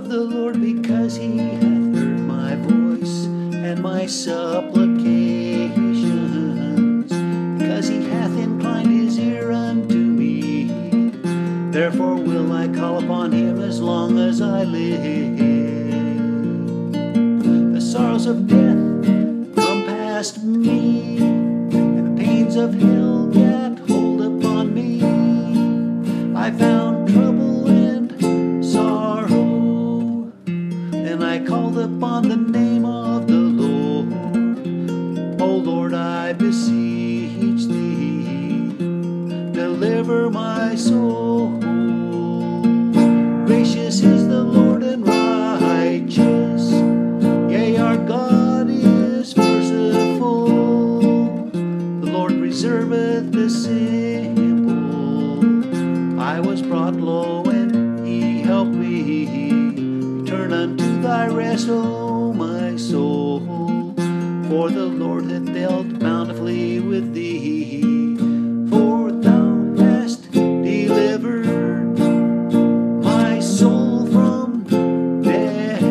the Lord, because he hath heard my voice and my supplications, because he hath inclined his ear unto me. Therefore will I call upon him as long as I live. The sorrows of death come past me, and the pains of hell get hold upon me. I found trouble and sorrow, and I called upon the name of the Lord. O Lord, I beseech thee, deliver my soul. Gracious is the Lord and righteous, yea, our God is merciful. The Lord preserveth the simple. I was brought low, and he helped me. Return unto thy rest, O my soul, for the Lord hath dealt bountifully with thee. For thou hast delivered my soul from death,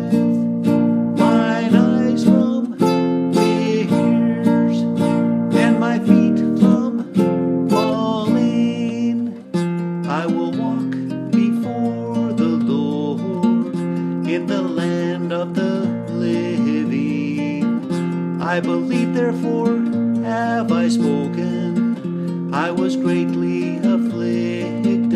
mine eyes from tears, and my feet from falling. I will walk before the Lord in the land of the living. I believe, therefore have I spoken. I was greatly afflicted.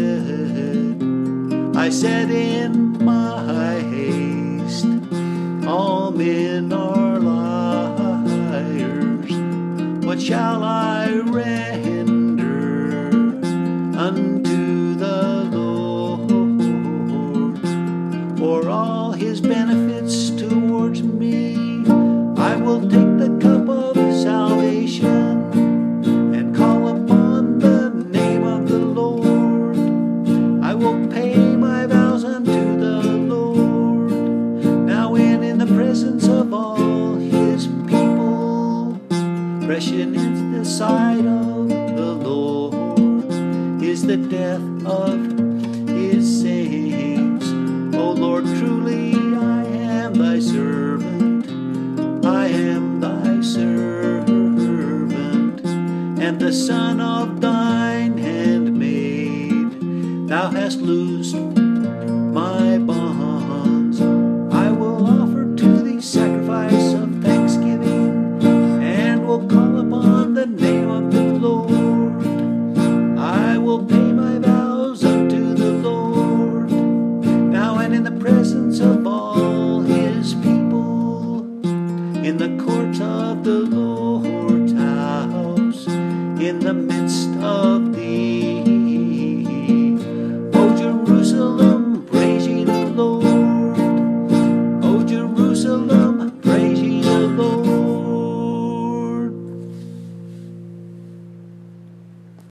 I said in my haste, all men are liars. What shall I render unto the Lord for all his benefits towards me? I will take the cup of salvation and call upon the name of the Lord. I will pay my vows unto the Lord, now and in the presence of all his people. Precious in the sight of the Lord is the death of his saints. O Lord, truly I am thy servant, I am thy servant, and the son of thine handmaid. Thou hast loosed my bonds. I will offer to thee sacrifice of thanksgiving, and will call upon the name of the Lord. I will pay my vows unto the Lord, now and in the presence of all his people, in the courts of the Lord's house, in the midst of